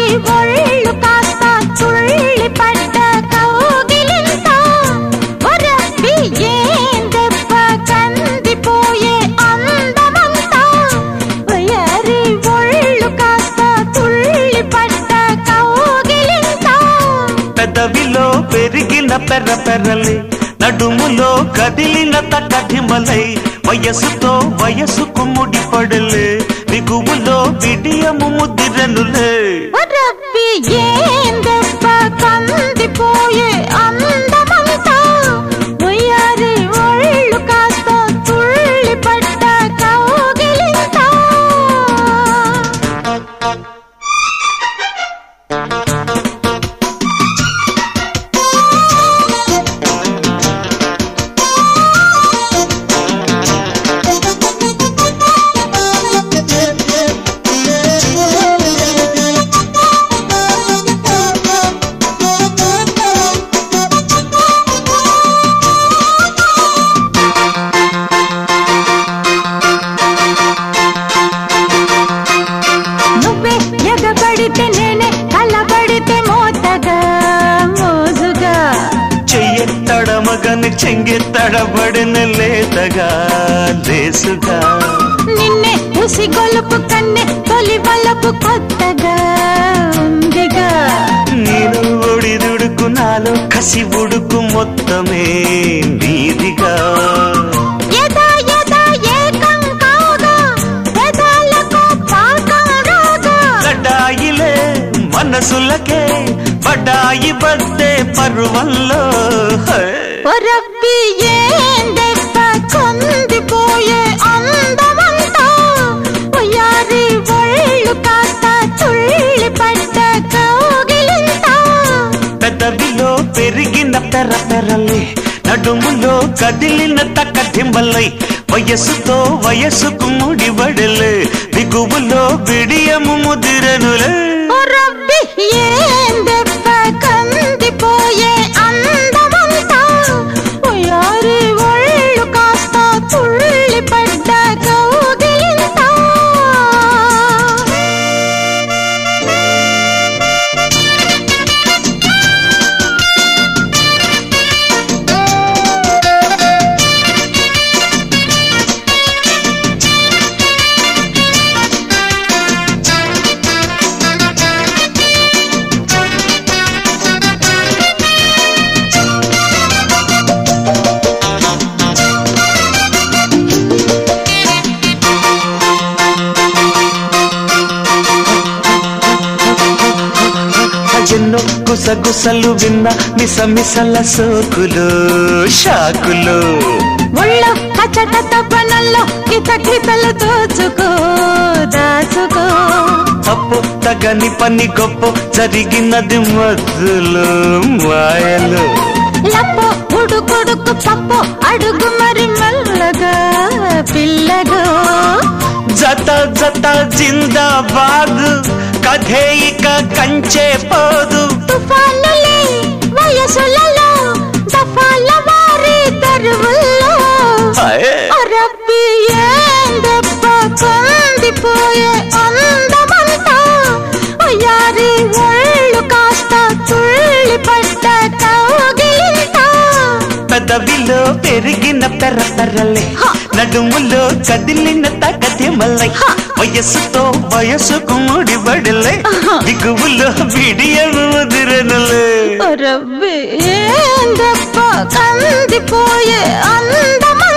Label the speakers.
Speaker 1: ఒళ్ళు కాస్త తుళ్ళి పడ్డ కౌగిలింత ఒరబ్బి ఏం దెబ్బ కందిపోయే అందమంతా వయారి ఒళ్ళు కాస్త తుళ్ళి పడ్డ కౌగిలింత
Speaker 2: పెదవిలో పెరిగిన పెర్ర పెర్రలే నడుములో కదిలిన తకటిమలై వయసుతో వయసుకు ముడిపడలే బిగువులో బిడియము ముద్దిరనులే
Speaker 1: రబ్బి ఏం దెబ్బ కందిపోయే అందమంతా వయారి ఒళ్ళు కాస్త తుళ్ళి పడ్డ కౌగిలింత ఎగబడితే నేనే కలబడితే మోతగా మోజుగా
Speaker 2: చెయ్యెత్తడమగని చెంగెత్తడబడిన లేతగా లేసుగా
Speaker 1: నిన్నే ఉసి గొలుపు కన్నె తొలి వలపు కొత్తగా ఉందిగా
Speaker 2: నేను ఒడిదుడుకు నాలో కసి ఉడుకు మొత్తమే నీదిగా మనసులకే బడాయి బద్దే పరువల్లో
Speaker 1: రబ్బి ఏం దెబ్బ కందిపోయే అందమంతా వయారి ఒళ్ళు కాస్త తుళ్ళి పడ్డ కౌగిలింత
Speaker 2: పెదవిలో పెరిగిన పెర్ర పెర్రలే నడుములో కదిలిన తకటింబలై వయసుతో వయసుకు ముడిబడలే బిగువులో బిడియము ముదిరనులే
Speaker 1: రబ్బి ఏం దెబ్బ కందిపోయే అందమంతా వయారి ఒళ్ళు కాస్త తుళ్ళి పడ్డ కౌగిలింత
Speaker 2: ఎన్నో గుసగుసలు విన్న మిసమిసల సోకులు షాకులు
Speaker 1: ఒళ్ళో కచట తపనల్లో కితకితలు దోచుకో దాచుకో
Speaker 2: తప్పు తగని పని గొప్ప జరిగినది మధ్యలో మాయలు
Speaker 1: లప్పో ఉడుకుడుకు పప్పు అడుగు మరి మెల్లగా పిల్లగా
Speaker 2: జత జత జిందాబాద్ కథే ఇక కంచే పోదు
Speaker 1: తుఫానులే వయసులలో దఫాల వారి దరువుల్లో రబ్బి ఏం దెబ్బ కందిపోయే అందమంతా వయారి ఒళ్ళు కాస్త తుళ్ళి పడ్డ కౌగిలింత
Speaker 2: పెదవిలో పెరిగిన పెర్ర పెర్రలే నడుములో కదిలిన తకతిమలై వయసుతో వయసుకు ముడిబడలే దిగువులో బిడియము ముదిరనులే
Speaker 1: రబ్బి ఏం దెబ్బ కందిపోయే అందమ